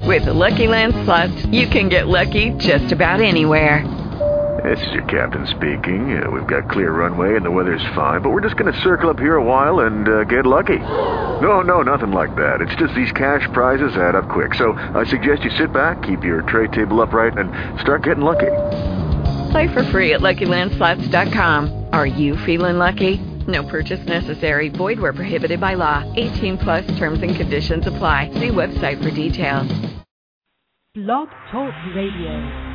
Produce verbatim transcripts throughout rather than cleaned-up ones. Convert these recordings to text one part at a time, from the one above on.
With the Lucky Land Slots, you can get lucky just about anywhere. This is your captain speaking. Uh, we've got clear runway and the weather's fine, but we're just going to circle up here a while and uh, get lucky. No, no, nothing like that. It's just these cash prizes add up quick. So I suggest you sit back, keep your tray table upright, and start getting lucky. Play for free at Lucky Land Slots dot com. Are you feeling lucky? No purchase necessary. Void where prohibited by law. eighteen plus terms and conditions apply. See website for details. Blog Talk Radio.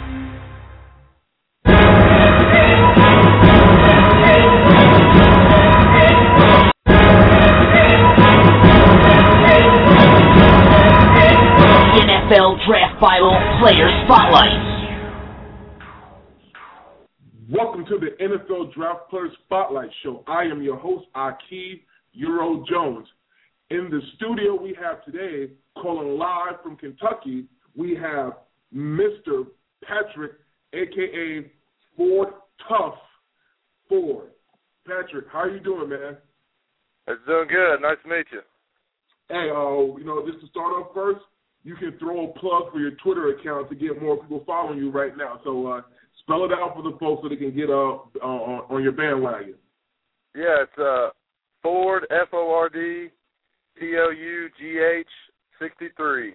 N F L Draft Bible Player Spotlight. Welcome to the N F L Draft Player Spotlight Show. I am your host, Akeem Euro Jones. In the studio we have today, calling live from Kentucky, we have Mister Patrick, a k a. Ford Tough Ford. Patrick, how are you doing, man? It's doing good. Nice to meet you. Hey, uh, you know, just to start off first, you can throw a plug for your Twitter account to get more people following you right now. So uh, spell it out for the folks so they can get uh, uh, on, on your bandwagon. Yeah, it's uh, Ford, F O R D, T O U G H sixty-three.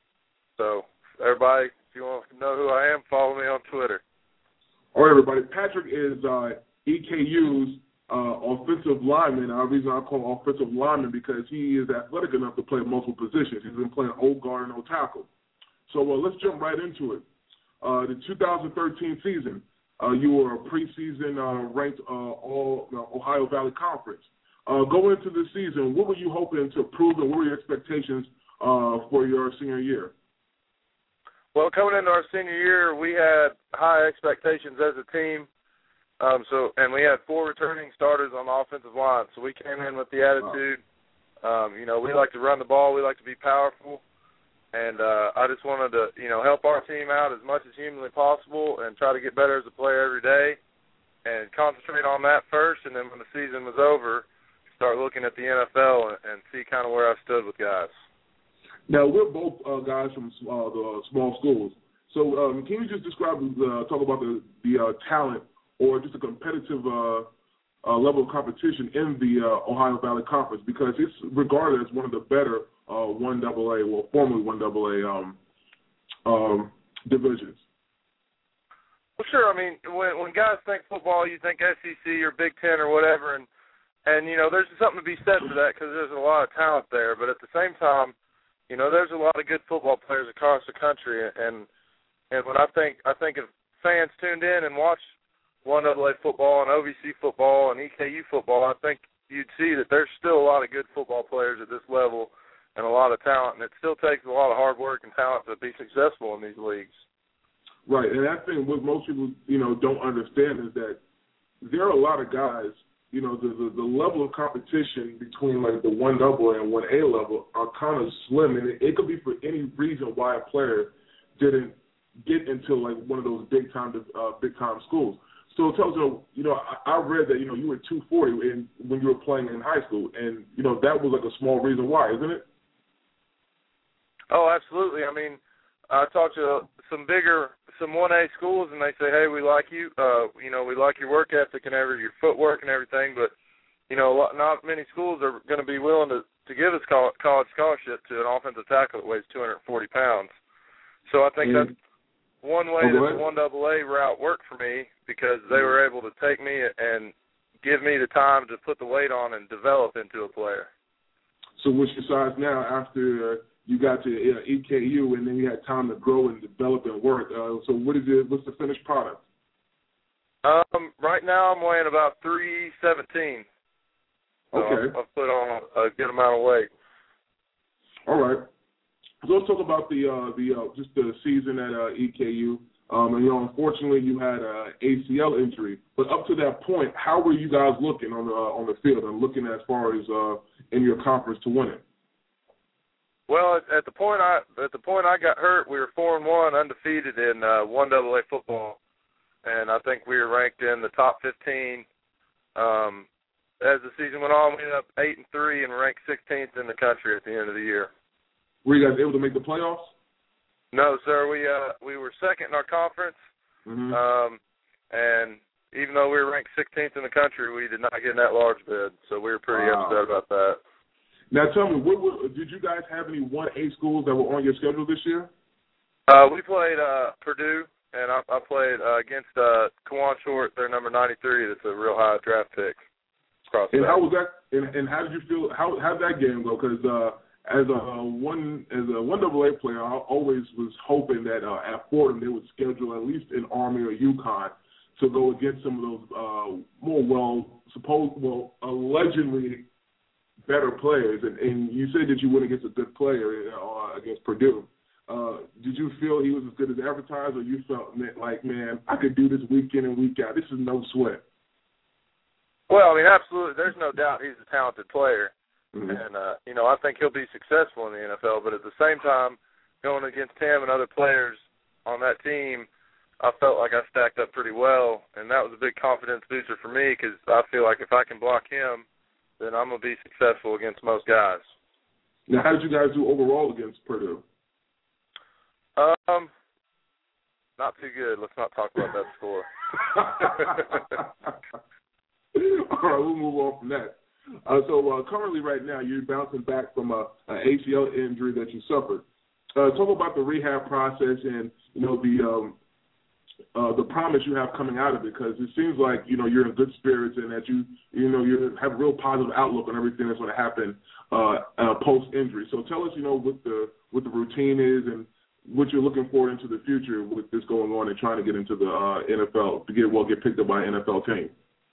So, everybody, if you want to know who I am, follow me on Twitter. All right, everybody. Patrick is uh, E K U's uh, offensive lineman. The reason I call him offensive lineman because he is athletic enough to play multiple positions. He's been playing old guard and old tackle. So uh, let's jump right into it. Uh, the two thousand thirteen season, uh, you were a preseason uh, ranked uh, all uh, Ohio Valley Conference. Uh, going into the season, what were you hoping to prove, and what were your expectations uh, for your senior year? Well, coming into our senior year, we had high expectations as a team. Um, so, and we had four returning starters on the offensive line. So we came in with the attitude, um, you know, we like to run the ball, we like to be powerful, and uh, I just wanted to, you know, help our team out as much as humanly possible and try to get better as a player every day, and concentrate on that first. And then when the season was over, start looking at the N F L and, and see kind of where I stood with guys. Now, we're both uh, guys from uh, the small schools. So um, can you just describe, uh, talk about the, the uh, talent or just a competitive uh, uh, level of competition in the uh, Ohio Valley Conference? Because it's regarded as one of the better uh, one double A, well, formerly one double A um, um, divisions. Well, sure. I mean, when, when guys think football, you think S E C or Big Ten or whatever, and, and you know, there's something to be said for that because there's a lot of talent there. But at the same time, you know, there's a lot of good football players across the country, and and when I think I think if fans tuned in and watched one double A football and O V C football and E K U football, I think you'd see that there's still a lot of good football players at this level and a lot of talent, and it still takes a lot of hard work and talent to be successful in these leagues. Right, and I think what most people, you know, don't understand is that there are a lot of guys. You know, the, the the level of competition between like the one double and one A level are kind of slim, and it, it could be for any reason why a player didn't get into like one of those big time uh, big time schools. So tell us, you know, I, I read that you know you were two forty in, when you were playing in high school, and you know that was like a small reason why, isn't it? Oh, absolutely. I mean, I talked to some bigger, some one A schools, and they say, hey, we like you, uh, you know, we like your work ethic and every, your footwork and everything, but, you know, not many schools are going to be willing to, to give us college scholarship to an offensive tackle that weighs two hundred forty pounds. So I think mm. that's one way oh, that the one double A route worked for me because they mm. were able to take me and give me the time to put the weight on and develop into a player. So what's your size now after uh, you got to uh, E K U and then you had time to grow and develop and work? Uh, so what is it? What's the finished product? Um, right now I'm weighing about three seventeen. So okay. I've, I've put on a, a good amount of weight. All right. So let's talk about the uh, the uh, just the season at uh, E K U. Um, and you know, unfortunately, you had an A C L injury. But up to that point, how were you guys looking on the uh, on the field and looking as far as uh, in your conference to win it? Well, at, at the point I at the point I got hurt, we were four and one, undefeated in uh, one double A football, and I think we were ranked in the top fifteen. Um, as the season went on, we ended up eight and three and ranked sixteenth in the country at the end of the year. Were you guys able to make the playoffs? No, sir. We uh we were second in our conference, Mm-hmm. um, and even though we were ranked sixteenth in the country, we did not get in that large bid. So we were pretty Wow. upset about that. Now, tell me, what, what, did you guys have any one A schools that were on your schedule this year? Uh, we played uh, Purdue, and I, I played uh, against uh, Kawan Short. They're number ninety-three. That's a real high draft pick. Across And that. how was that? And, and how did you feel? How how did that game go? Because uh, as a one as a one double A player, I always was hoping that uh, at Fordham they would schedule at least an Army or UConn to go against some of those uh, more well supposed well allegedly better players. And, and you said that you went against a good player uh, against Purdue. Uh, did you feel he was as good as advertised, or you felt like, man, I could do this week in and week out? This is no sweat. Well, I mean, absolutely. There's no doubt he's a talented player. Mm-hmm. And, uh, you know, I think he'll be successful in the N F L. But at the same time, going against him and other players on that team, I felt like I stacked up pretty well. And that was a big confidence booster for me because I feel like if I can block him, then I'm going to be successful against most guys. Now, how did you guys do overall against Purdue? Um, not too good. Let's not talk about that score. All right, we'll move on from that. Uh, so uh, currently, right now, you're bouncing back from a, a A C L injury that you suffered. Uh, talk about the rehab process and you know the um, uh, the promise you have coming out of it, because it seems like you know you're in good spirits and that you you know you have a real positive outlook on everything that's going to happen uh, uh, post injury. So tell us, you know, what the what the routine is and what you're looking for into the future with this going on and trying to get into the uh, N F L to get well get picked up by an N F L team.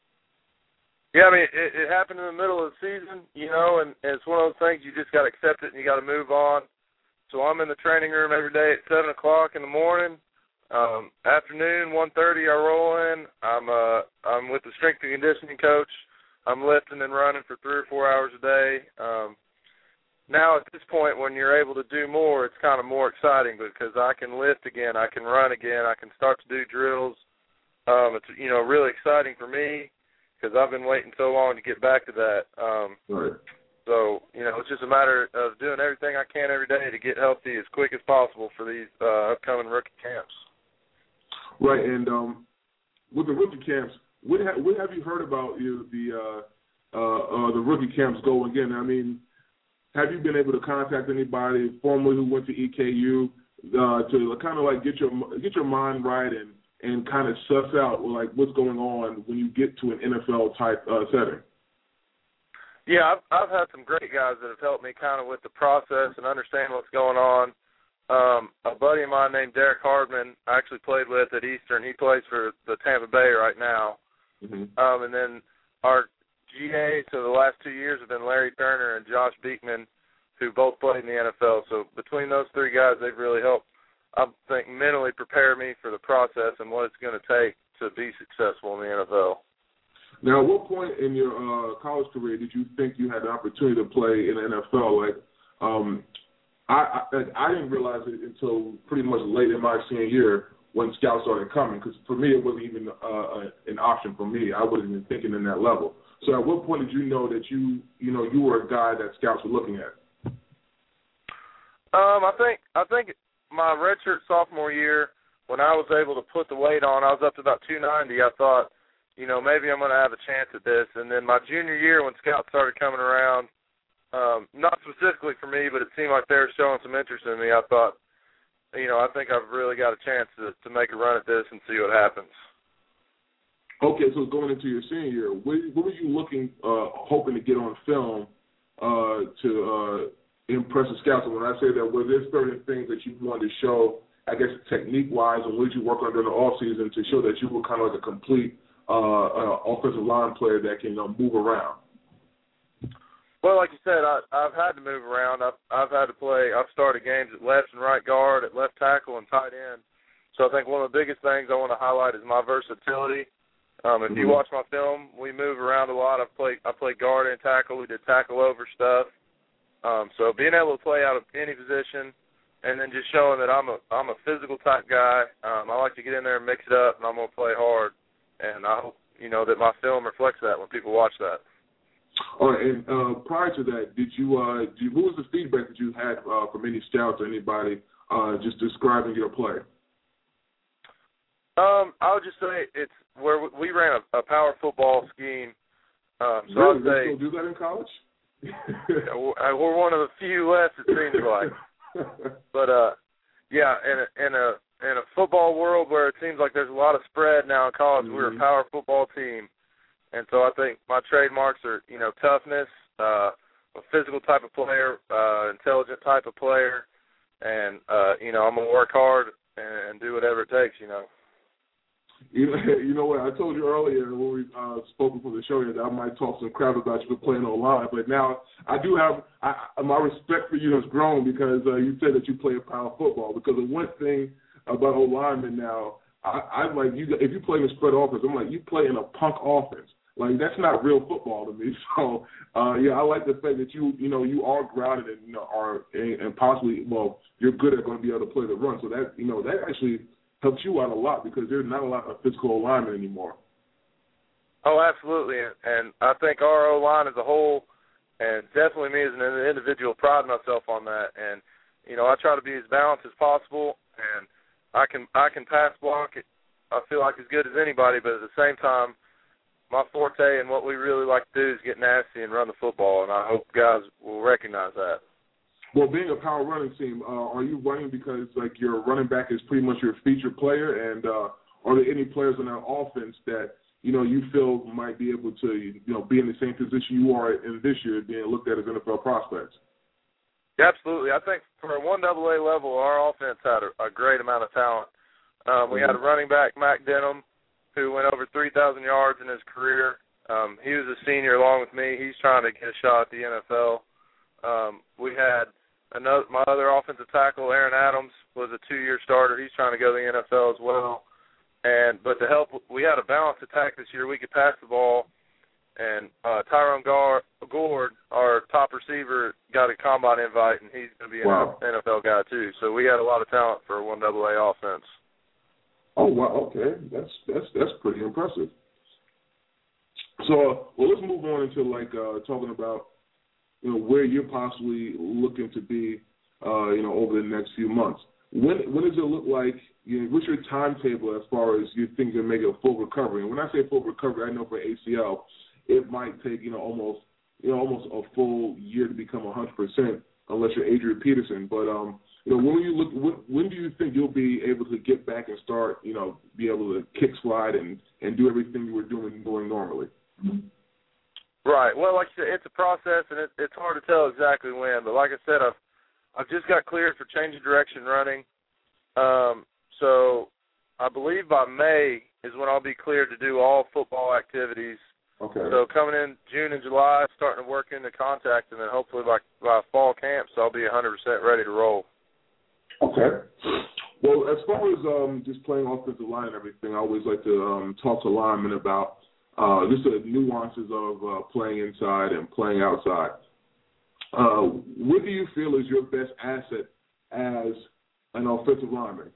Yeah, I mean, it, it happened in the middle of the season, you know, and, and it's one of those things you just got to accept it and you got to move on. So I'm in the training room every day at seven o'clock in the morning. Um, afternoon, one thirty, I roll in. I'm uh, I'm with the strength and conditioning coach. I'm lifting and running for three or four hours a day. Um, now at this point, when you're able to do more, it's kind of more exciting because I can lift again, I can run again, I can start to do drills. Um, it's you know really exciting for me because I've been waiting so long to get back to that. Um, right. So, you know, it's just a matter of doing everything I can every day to get healthy as quick as possible for these uh, upcoming rookie camps. Right, and um, with the rookie camps, what, ha- what have you heard about you know, the uh, uh, uh, the rookie camps go again? I mean, have you been able to contact anybody formerly who went to E K U uh, to kind of like get your get your mind right and and kind of suss out like what's going on when you get to an N F L type uh, setting? Yeah, I've, I've had some great guys that have helped me kind of with the process and understand what's going on. Um, a buddy of mine named Derek Hardman I actually played with at Eastern. He plays for the Tampa Bay right now. Mm-hmm. Um, and then our G A, so the last two years have been Larry Turner and Josh Beekman, who both played in the N F L. So between those three guys, they've really helped, I think, mentally prepare me for the process and what it's going to take to be successful in the N F L. Now, at what point in your uh, college career did you think you had the opportunity to play in the N F L? Like, um, I, I I didn't realize it until pretty much late in my senior year when scouts started coming, because for me it wasn't even uh, an option for me. I wasn't even thinking in that level. So at what point did you know that you you know you were a guy that scouts were looking at? Um, I think I think my redshirt sophomore year, when I was able to put the weight on, I was up to about two ninety. I thought, you know, maybe I'm going to have a chance at this. And then my junior year, when scouts started coming around, um, not specifically for me, but it seemed like they were showing some interest in me. I thought, you know, I think I've really got a chance to, to make a run at this and see what happens. Okay, so going into your senior year, what, what were you looking, uh, hoping to get on film uh, to uh, impress the scouts? And when I say that, were there certain things that you wanted to show, I guess, technique-wise, or what did you work on during the offseason to show that you were kind of like a complete uh, uh, offensive line player that can uh, move around? Well, like you said, I, I've had to move around. I've, I've had to play. I've started games at left and right guard, at left tackle, and tight end. So I think one of the biggest things I want to highlight is my versatility. Um, if mm-hmm. you watch my film, we move around a lot. I play I play guard and tackle. We did tackle over stuff. Um, so being able to play out of any position, and then just showing that I'm a I'm a physical type guy. Um, I like to get in there and mix it up, and I'm gonna play hard. And I hope you know that my film reflects that when people watch that. All right, and uh, prior to that, did you, uh, did you, what was the feedback that you had uh, from any scouts or anybody uh, just describing your play? Um, I would just say it's where we ran a, a power football scheme. Um, so really? I'd say, they still do that in college? We're one of the few less, it seems like. But uh, yeah, in a, in a in a football world where it seems like there's a lot of spread now in college, mm-hmm. we're a power football team, and so I think my trademarks are you know toughness, uh, a physical type of player, uh, intelligent type of player, and uh, you know I'm gonna work hard and, and do whatever it takes, you know. You know, you know what? I told you earlier when we uh, spoke before the show that I might talk some crap about you for playing online, but now I do have I, my respect for you has grown because uh, you said that you play power football. Because the one thing about O linemen now, I, I like you. If you play in a spread offense, I'm like you play in a punk offense. Like that's not real football to me. So uh, yeah, I like the fact that you you know you are grounded and you know, are and, and possibly well you're good at going to be able to play the run. So that you know that actually helps you out a lot because there's not a lot of physical alignment anymore. Oh, absolutely, and, and I think our O-line as a whole, and definitely me as an individual, pride myself on that. And you know, I try to be as balanced as possible, and I can I can pass block it. I feel like as good as anybody, but at the same time, my forte and what we really like to do is get nasty and run the football, and I hope guys will recognize that. Well, being a power running team, uh, are you running because like your running back is pretty much your featured player, and uh, are there any players in that offense that you know you feel might be able to you know be in the same position you are in this year, being looked at as N F L prospects? Yeah, absolutely. I think for a one double A level, our offense had a, a great amount of talent. Um, we mm-hmm. had a running back, Mac Denham, who went over three thousand yards in his career. Um, he was a senior along with me. He's trying to get a shot at the N F L. Um, we had Another, my other offensive tackle, Aaron Adams, was a two-year starter. He's trying to go to the N F L as well. And but to help, we had a balanced attack this year. We could pass the ball, and uh, Tyrone Gord, our top receiver, got a combine invite, and he's going to be wow. an N F L guy too. So we had a lot of talent for a one double A offense. Oh wow, okay, that's that's that's pretty impressive. So uh, well, let's move on into like uh, talking about. You know, where you're possibly looking to be, uh, you know, over the next few months. When when does it look like, you know, what's your timetable as far as you think you're making a full recovery? And when I say full recovery, I know for A C L, it might take, you know, almost, you know, almost a full year to become one hundred percent unless you're Adrian Peterson. But, um, you know, when you look, when, when do you think you'll be able to get back and start, you know, be able to kick slide and, and do everything you were doing, doing normally? Mm-hmm. Right. Well, like you said, it's a process, and it, it's hard to tell exactly when. But like I said, I've I've just got cleared for change of direction running. Um, so I believe by May is when I'll be cleared to do all football activities. Okay. So coming in June and July, starting to work into contact, and then hopefully by by fall camps, I'll be one hundred percent ready to roll. Okay. Well, as far as um, just playing offensive line and everything, I always like to um, talk to linemen about. Uh, just the nuances of uh, playing inside and playing outside. Uh, what do you feel is your best asset as an offensive lineman?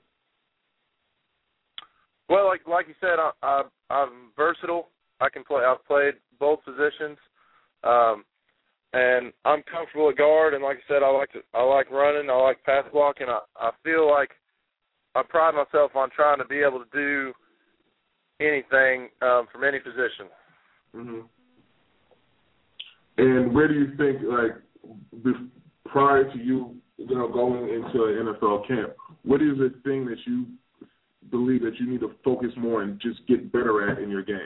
Well, like like you said, I, I, I'm versatile. I can play. I've played both positions, um, and I'm comfortable at guard. And like I said, I like to. I like running. I like pass blocking. I, I feel like I pride myself on trying to be able to do anything um, from any position. Mm-hmm. And where do you think, like, prior to you, you know, going into an N F L camp, what is the thing that you believe that you need to focus more and just get better at in your game?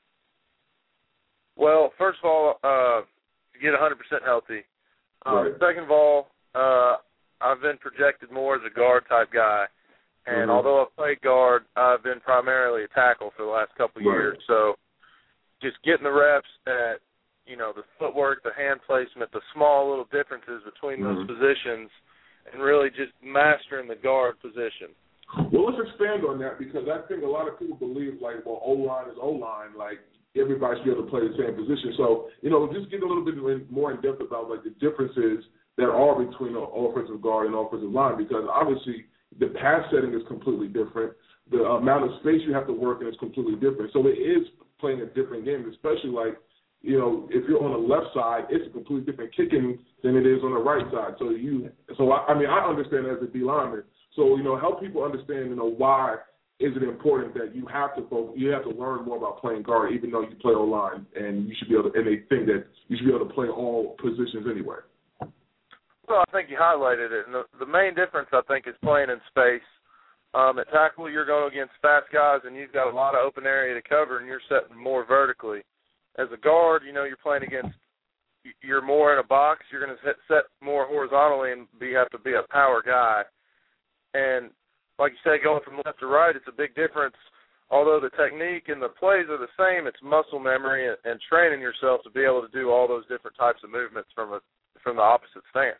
Well, first of all, uh, to get one hundred percent healthy. Um, right. Second of all, uh, I've been projected more as a guard type guy. And mm-hmm. although I've played guard, I've been primarily a tackle for the last couple of right. years. So just getting the reps at, you know, the footwork, the hand placement, the small little differences between mm-hmm. those positions, and really just mastering the guard position. Well, let's expand on that because I think a lot of people believe, like, well, O-line is O-line, like everybody should be able to play the same position. So, you know, just get a little bit more in depth about, like, the differences that are between an offensive guard and offensive line because obviously – the pass setting is completely different. The amount of space you have to work in is completely different. So it is playing a different game, especially like you know, if you're on the left side, it's a completely different kicking than it is on the right side. So you, so I, I mean, I understand as a D lineman. So you know, help people understand, you know, why is it important that you have to focus, you have to learn more about playing guard, even though you play O-line, and you should be able to, and they think that you should be able to play all positions anyway. Well, I think you highlighted it, and the, the main difference, I think, is playing in space. Um, at tackle, you're going against fast guys, and you've got a lot of open area to cover, and you're setting more vertically. As a guard, you know, you're playing against, you're more in a box. You're going to set more horizontally and be have to be a power guy. And like you say, going from left to right, it's a big difference. Although the technique and the plays are the same, it's muscle memory and, and training yourself to be able to do all those different types of movements from a from the opposite stance.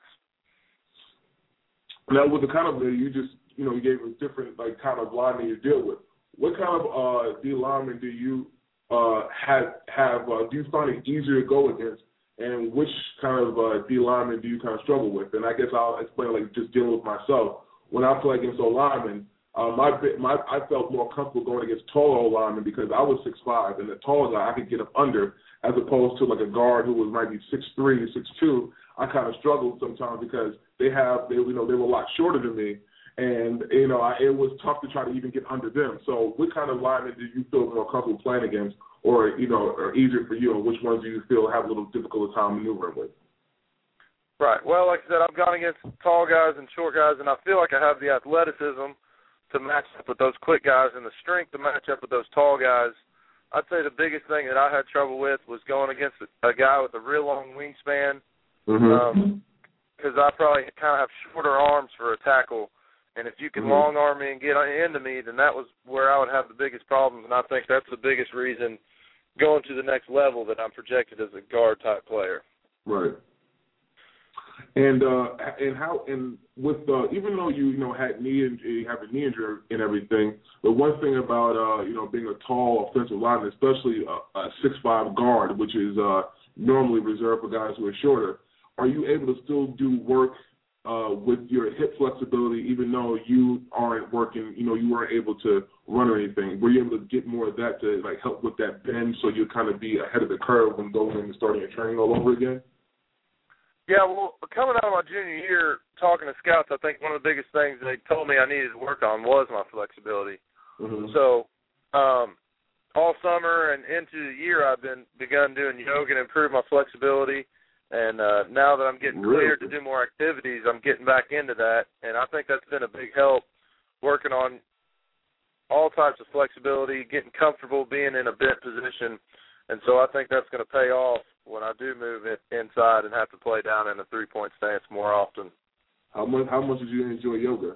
Now, with the kind of you just you know you gave a different like kind of lineman you deal with. What kind of uh, D lineman do you uh, have have? Uh, do you find it easier to go against, and which kind of uh, D lineman do you kind of struggle with? And I guess I'll explain like just dealing with myself. When I play against O-linemen, uh, my, my, I felt more comfortable going against tall O-linemen because I was six five, and the tall guy I could get up under, as opposed to like a guard who was maybe six three, six two. I kind of struggled sometimes because they have, they, you know, they were a lot shorter than me, and you know, I, it was tough to try to even get under them. So, what kind of linemen do you feel more comfortable playing against, or you know, are easier for you, and which ones do you feel have a little difficult time maneuvering with? Right. Well, like I said, I've gone against tall guys and short guys, and I feel like I have the athleticism to match up with those quick guys and the strength to match up with those tall guys. I'd say the biggest thing that I had trouble with was going against a guy with a real long wingspan, because mm-hmm. um, I probably kind of have shorter arms for a tackle, and if you can mm-hmm. long arm me and get into me, then that was where I would have the biggest problems, and I think that's the biggest reason going to the next level that I'm projected as a guard-type player. Right. And uh, and how and with uh, even though you you know had knee injury, you have a knee injury and everything, the one thing about uh, you know being a tall offensive lineman, especially a, a six five guard, which is uh, normally reserved for guys who are shorter, are you able to still do work uh, with your hip flexibility, even though you aren't working, you know, you weren't able to run or anything? Were you able to get more of that to like help with that bend, so you kind of be ahead of the curve when going and starting your training all over again? Yeah, well, coming out of my junior year, talking to scouts, I think one of the biggest things they told me I needed to work on was my flexibility. Mm-hmm. So um, all summer and into the year, I've been begun doing yoga and improve my flexibility. And uh, now that I'm getting really? cleared to do more activities, I'm getting back into that. And I think that's been a big help, working on all types of flexibility, getting comfortable being in a bent position. And so I think that's going to pay off when I do move it inside and have to play down in a three-point stance more often. How much How much did you enjoy yoga?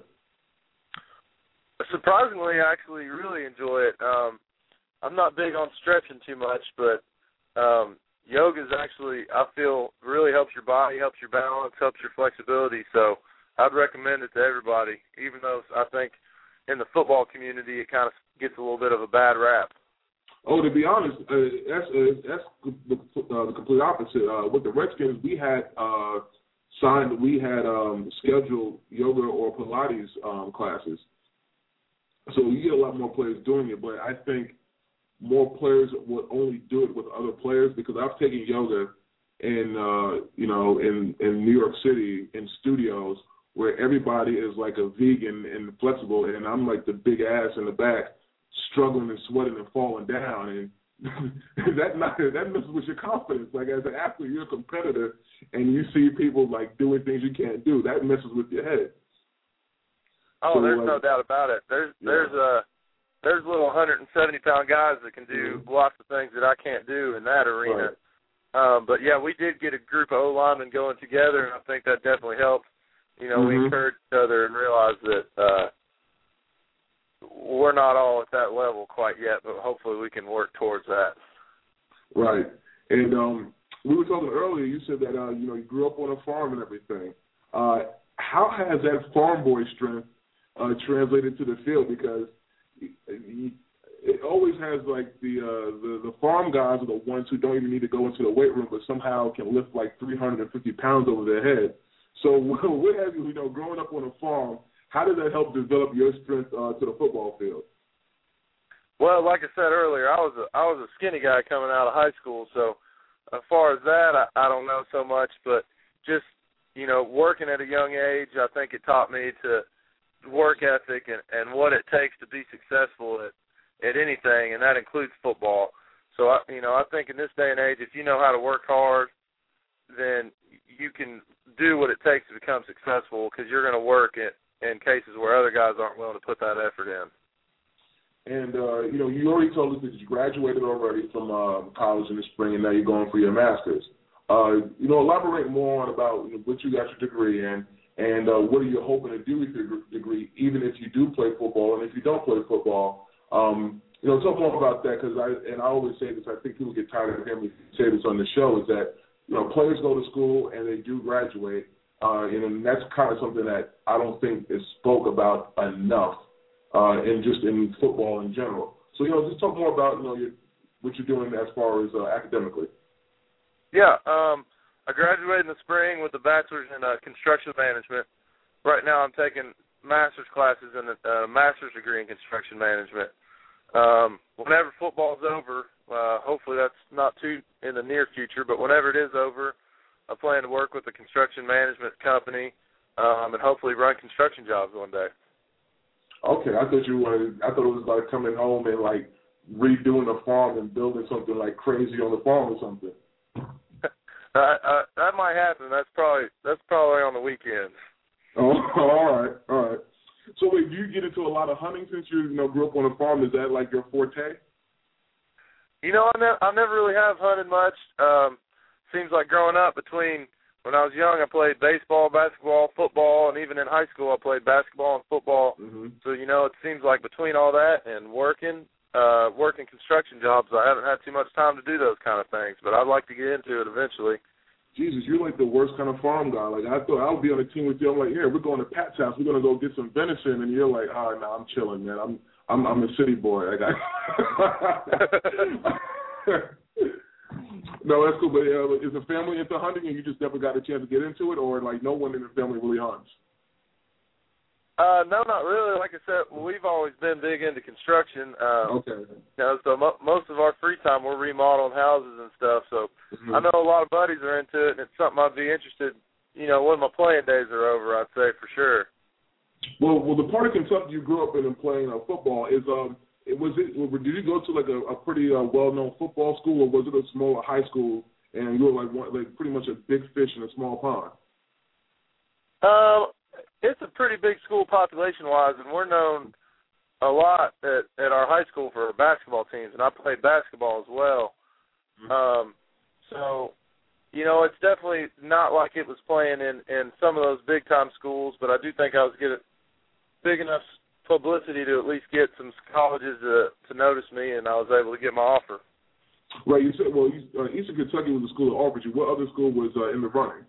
Surprisingly, I actually really enjoy it. Um, I'm not big on stretching too much, but um, yoga is actually, I feel, really helps your body, helps your balance, helps your flexibility. So I'd recommend it to everybody, even though I think in the football community it kind of gets a little bit of a bad rap. Oh, to be honest, uh, that's uh, that's the, uh, the complete opposite. Uh, with the Redskins, we had uh, signed, we had um, scheduled yoga or Pilates um, classes. So you get a lot more players doing it, but I think more players would only do it with other players, because I've taken yoga in uh, you know in, in New York City in studios where everybody is like a vegan and flexible, and I'm like the big ass in the back, struggling and sweating and falling down, and that not, that messes with your confidence. Like as an athlete, you're a competitor, and you see people like doing things you can't do. That messes with your head. Oh, so, there's like, no doubt about it. There's yeah. there's a there's little one hundred seventy pound guys that can do mm-hmm. lots of things that I can't do in that arena. Right. Um, but yeah, we did get a group of O linemen going together, and I think that definitely helped. You know, mm-hmm. we encouraged each other and realized that. Uh, We're not all at that level quite yet, but hopefully we can work towards that. Right. And um, we were talking earlier, you said that, uh, you know, you grew up on a farm and everything. Uh, how has that farm boy strength uh, translated to the field? Because it always has, like, the, uh, the the farm guys are the ones who don't even need to go into the weight room, but somehow can lift, like, three hundred fifty pounds over their head. So what have you, you know, growing up on a farm, how does that help develop your strength uh, to the football field? Well, like I said earlier, I was a, I was a skinny guy coming out of high school, so as far as that, I, I don't know so much, but just, you know, working at a young age, I think it taught me to work ethic and, and what it takes to be successful at, at anything, and that includes football. So, I, you know, I think in this day and age, if you know how to work hard, then you can do what it takes to become successful because you're going to work in, in cases where other guys aren't willing to put that effort in. And, uh, you know, you already told us that you graduated already from uh, college in the spring, and now you're going for your master's. Uh, you know, elaborate more on about you know, what you got your degree in, and uh, what are you hoping to do with your degree, even if you do play football, and if you don't play football. Um, you know, talk more about that, because I, and I always say this, I think people get tired of hearing me say this on the show, is that, you know, players go to school and they do graduate, uh, and that's kind of something that I don't think is spoke about enough. Uh, and just in football in general. So, you know, just talk more about, you know, your, what you're doing as far as uh, academically. Yeah, um, I graduated in the spring with a bachelor's in uh, construction management. Right now I'm taking master's classes and a uh, master's degree in construction management. Um, whenever football's over, uh, hopefully that's not too in the near future, but whenever it is over, I plan to work with a construction management company um, and hopefully run construction jobs one day. Okay, I thought you wanted, I thought it was like coming home and like redoing the farm and building something like crazy on the farm or something. uh, uh, that might happen. That's probably that's probably on the weekends. Oh, all right, all right. So wait, do you get into a lot of hunting since you, you know grew up on a farm? Is that like your forte? You know, I, ne- I never really have hunted much. Um, seems like growing up between when I was young, I played baseball, basketball, football, and even in high school I played basketball and football. Mm-hmm. So, you know, it seems like between all that and working, uh, working construction jobs, I haven't had too much time to do those kind of things, but I'd like to get into it eventually. Jesus, you're like the worst kind of farm guy. Like, I thought I would be on a team with you. I'm like, here, we're going to Pat's house. We're going to go get some venison. And you're like, oh, no, I'm chilling, man. I'm I'm, I'm a city boy. Like, I No, that's cool. But uh, is the family into hunting, and you just never got a chance to get into it, or like no one in the family really hunts? Uh, no, not really. Like I said, we've always been big into construction. Um, okay. You know, so mo- most of our free time we're remodeling houses and stuff. So mm-hmm. I know a lot of buddies are into it, and it's something I'd be interested. You know, when my playing days are over, I'd say for sure. Well, well, the part of Kentucky you grew up in and playing uh, football is um. It was it? Did you go to like a, a pretty uh, well-known football school, or was it a smaller high school, and you were like one, like pretty much a big fish in a small pond? Um, it's a pretty big school population-wise, and we're known a lot at, at our high school for our basketball teams, and I played basketball as well. Mm-hmm. Um, so, you know, it's definitely not like it was playing in, in some of those big-time schools, but I do think I was getting big enough publicity to at least get some colleges to, to notice me, and I was able to get my offer. Right. You said, well, you, uh, Eastern Kentucky was the school that offered you. What other school was uh, in the running?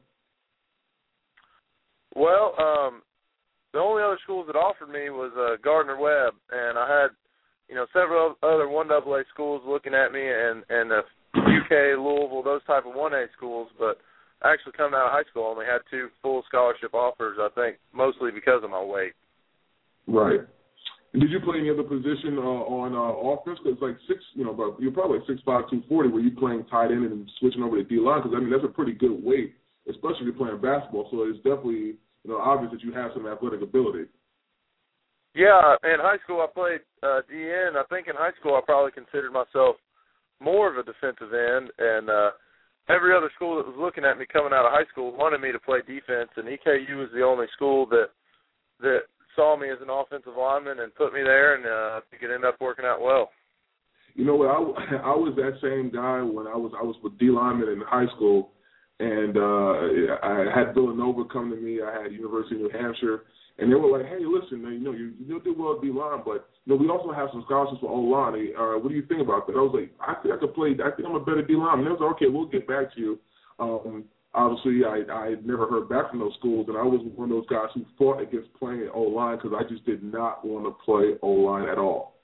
Well, um, the only other schools that offered me was uh, Gardner-Webb, and I had, you know, several other one double A schools looking at me, and and uh, U K, Louisville, those type of one A schools. But actually, coming out of high school, I only had two full scholarship offers. I think mostly because of my weight. Right. Did you play any other position uh, on uh, offense? Because like six, you know, but you're probably like six five, two forty. Were you playing tight end and switching over to D line? Because I mean, that's a pretty good weight, especially if you're playing basketball. So it's definitely, you know, obvious that you have some athletic ability. Yeah, in high school I played uh, D N. I think in high school I probably considered myself more of a defensive end, and uh, every other school that was looking at me coming out of high school wanted me to play defense, and E K U was the only school that that saw me as an offensive lineman and put me there, and uh, I think it ended up working out well. You know what? I, I was that same guy when I was I was with D lineman in high school, and uh, I had Villanova come to me. I had University of New Hampshire, and they were like, "Hey, listen, man, you know, you you do well at D line, but you know, we also have some scholarships for O line. Uh, what do you think about that?" I was like, "I think I could play. I think I'm a better D lineman." They was like, "Okay, we'll get back to you." Um, Obviously, I I had never heard back from those schools, and I was one of those guys who fought against playing at O-line because I just did not want to play O-line at all.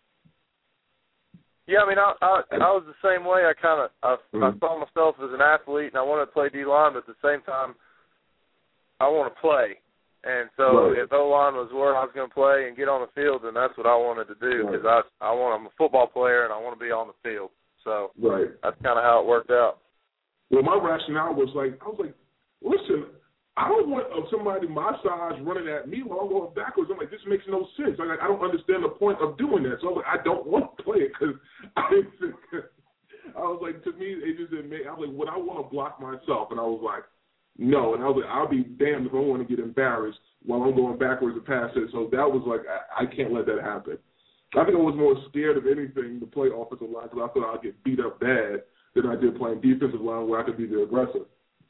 Yeah, I mean, I I, I was the same way. I kind of I, mm-hmm. I saw myself as an athlete, and I wanted to play D-line, but at the same time, I want to play. And so right. if O-line was where I was going to play and get on the field, then that's what I wanted to do because right. I I want I'm a football player and I want to be on the field. So right. that's kind of how it worked out. Well, my rationale was like, I was like, listen, I don't want somebody my size running at me while I'm going backwards. I'm like, this makes no sense. Like, I don't understand the point of doing that. So I was like, I don't want to play it because I didn't think, I was like, to me, it just didn't make, I was like, would I want to block myself? And I was like, no. And I was like, I'll be damned if I want to get embarrassed while I'm going backwards to pass it. So that was like, I, I can't let that happen. I think I was more scared of anything to play offensive line because I thought I'd get beat up bad than I did playing defensive line where I could be the aggressor.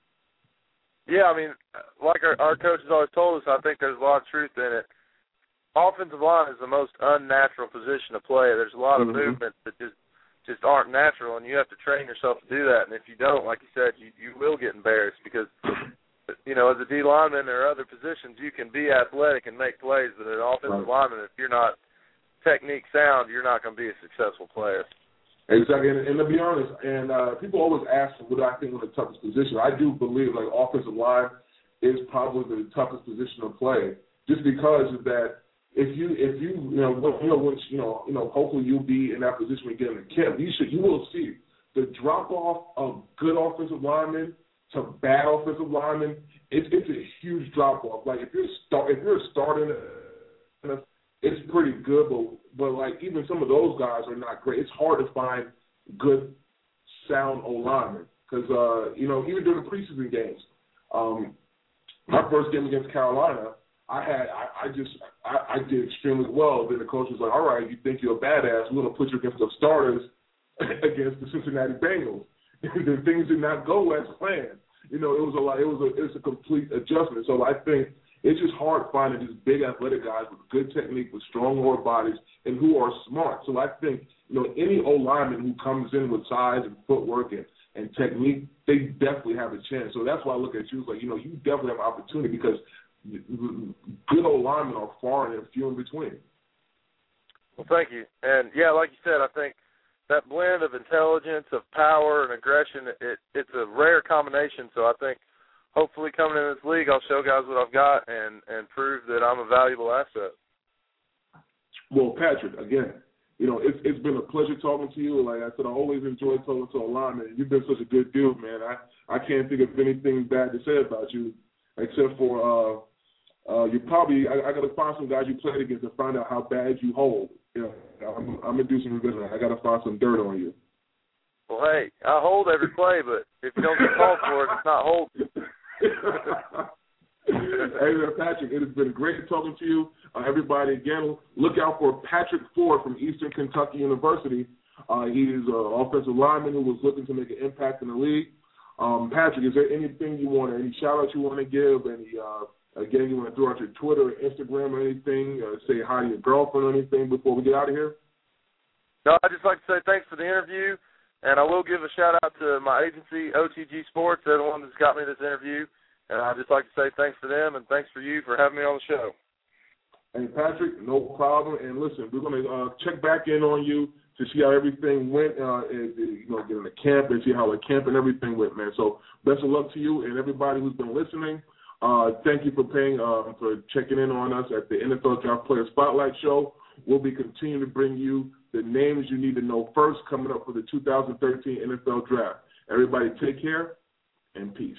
Yeah, I mean, like our, our coaches always told us, I think there's a lot of truth in it. Offensive line is the most unnatural position to play. There's a lot of mm-hmm. movements that just just aren't natural, and you have to train yourself to do that. And if you don't, like you said, you, you will get embarrassed because, you know, as a D lineman or other positions, you can be athletic and make plays, but as an offensive right. lineman, if you're not technique sound, you're not going to be a successful player. Exactly, and, and to be honest, and uh, people always ask what I think is the toughest position. I do believe like offensive line is probably the toughest position to play, just because of that. If you if you you know you know once you know you know hopefully you'll be in that position when you get in the camp. You should you will see the drop off of good offensive linemen to bad offensive linemen. It's it's a huge drop off. Like if you're start if you're starting, it's pretty good, but but like even some of those guys are not great. It's hard to find good sound O linemen because uh, you know even during the preseason games, um, my first game against Carolina. I had I, I just I, I did extremely well. Then the coach was like, "All right, you think you're a badass? We're going to put you against the starters against the Cincinnati Bengals." And then things did not go as planned. You know, it was a lot. It was a it was a complete adjustment. So I think it's just hard finding these big athletic guys with good technique, with strong lower bodies, and who are smart. So I think you know any O lineman who comes in with size and footwork and, and technique, they definitely have a chance. So that's why I look at you as like you know you definitely have an opportunity because good old linemen are far and few in between. Well, thank you. And, yeah, like you said, I think that blend of intelligence, of power, and aggression, it, it's a rare combination. So I think hopefully coming in this league, I'll show guys what I've got and, and prove that I'm a valuable asset. Well, Patrick, again, you know, it's it's been a pleasure talking to you. Like I said, I always enjoy talking to a lineman. You've been such a good dude, man. I, I can't think of anything bad to say about you except for uh, – Uh, you probably I, I got to find some guys you played against to find out how bad you hold. You know, I'm, I'm gonna do some revision. I got to find some dirt on you. Well, hey, I hold every play, but if you don't get called for it, it's not holding. Hey, man, Patrick, it has been great talking to you. Uh, everybody, again, look out for Patrick Ford from Eastern Kentucky University. Uh, he's an offensive lineman who was looking to make an impact in the league. Um, Patrick, is there anything you want, any shout-outs you want to give, any uh, Again, you want to throw out your Twitter or Instagram or anything, uh, say hi to your girlfriend or anything before we get out of here? No, I'd just like to say thanks for the interview, and I will give a shout-out to my agency, O T G Sports. They're the one that's got me this interview, and I'd just like to say thanks for them and thanks for you for having me on the show. Hey, Patrick, no problem. And listen, we're going to uh, check back in on you to see how everything went, uh, and, you know, get in the camp and see how the camp and everything went, man. So best of luck to you and everybody who's been listening. Uh, thank you for paying, uh, for checking in on us at the N F L Draft Player Spotlight Show. We'll be continuing to bring you the names you need to know first coming up for the two thousand thirteen N F L Draft. Everybody take care and peace.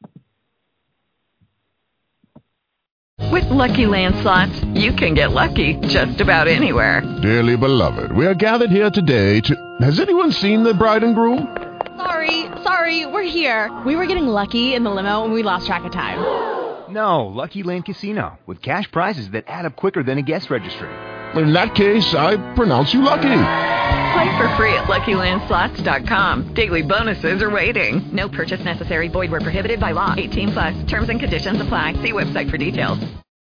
With Lucky Land Slots, you can get lucky just about anywhere. Dearly beloved, we are gathered here today to... Has anyone seen the bride and groom? Sorry, sorry, we're here. We were getting lucky in the limo and we lost track of time. No, Lucky Land Casino, with cash prizes that add up quicker than a guest registry. In that case, I pronounce you lucky. Play for free at Lucky Land Slots dot com. Daily bonuses are waiting. No purchase necessary. Void where prohibited by law. eighteen plus. Terms and conditions apply. See website for details.